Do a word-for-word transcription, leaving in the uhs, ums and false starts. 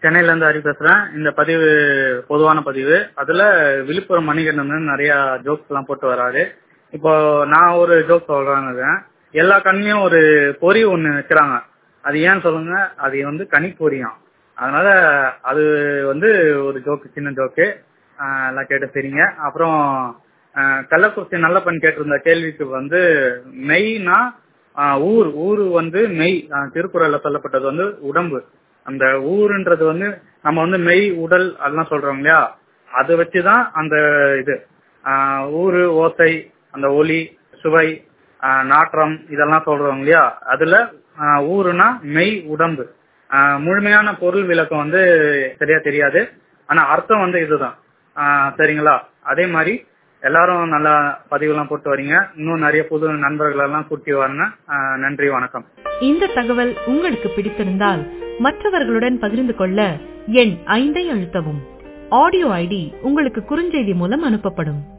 சென்னையில இருந்து ஹரி பேசுறேன். இந்த பதிவு பொதுவான பதிவு. அதுல விழுப்புரம் மணிகண்டன் நிறைய ஜோக்ஸ் எல்லாம் போட்டு வராரு. இப்போ நான் ஒரு ஜோக் சொல்றாங்க. எல்லா கண்ணியும் ஒரு பொறி ஒண்ணு வைக்கிறாங்க. அது ஏன்னு சொல்லுங்க? அது வந்து கனி பொரியாம். அதனால அது வந்து ஒரு ஜோக்கு, சின்ன ஜோக்கு. எல்லாம் கேட்டு சரிங்க. அப்புறம் கள்ளக்குறிச்சி நல்லப்பன் கேட்டிருந்த கேள்விக்கு வந்து மெய்னா ஊர் ஊர் வந்து மெய். திருக்குறள்ல சொல்லப்பட்டது வந்து உடம்பு. அந்த ஊருன்றது வந்து நம்ம வந்து மெய் உடல் அதெல்லாம் சொல்றோம் இல்லையா, அதை வச்சுதான் அந்த இது ஊரு ஓசை, அந்த ஒலி, சுவை, நாற்றம் இதெல்லாம் சொல்றோம் இல்லையா. அதுல ஊருனா மெய் உடம்பு. முழுமையான பொருள் விளக்கம் வந்து சரியா தெரியாது, ஆனா அர்த்தம் வந்து இதுதான். சரிங்களா? அதே மாதிரி எல்லாரும் நல்ல பதிவுலாம் போட்டு வரீங்க. இன்னும் நிறைய புது நண்பர்கள் எல்லாம் கூட்டி வரணும். நன்றி, வணக்கம். இந்த தகவல் உங்களுக்கு பிடித்திருந்தால் மற்றவர்களுடன் பகிர்ந்து கொள்ள எண் ஐந்தை அழுத்தவும். ஆடியோ ஐடி உங்களுக்கு குறுஞ்செய்தி மூலம் அனுப்பப்படும்.